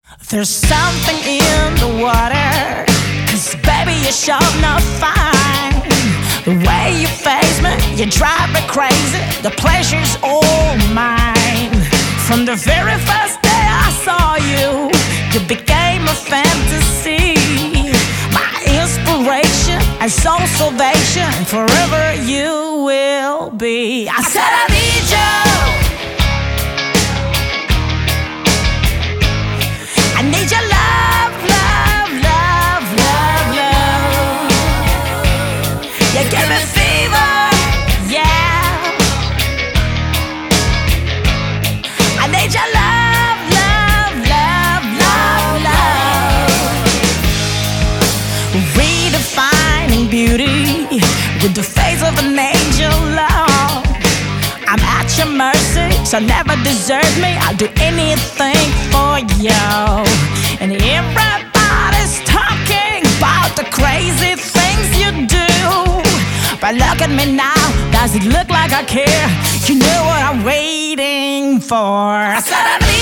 There's something in the water, 'cause baby you're sure not fine. The way you face me, you drive me crazy. The pleasure's all mine. From the very first day I saw you, you became a fantasy, my inspiration and soul salvation. Forever you will be. I said I need you. I need your love, love, love, love, love. You give me fever, yeah. I need your love, love, love, love, love. Redefining beauty with the face of an angel, love. I'm at your mercy, so never desert me. I'll do anything for you. And everybody's talking about the crazy things you do, but look at me now, does it look like I care? You know what I'm waiting for. I said I need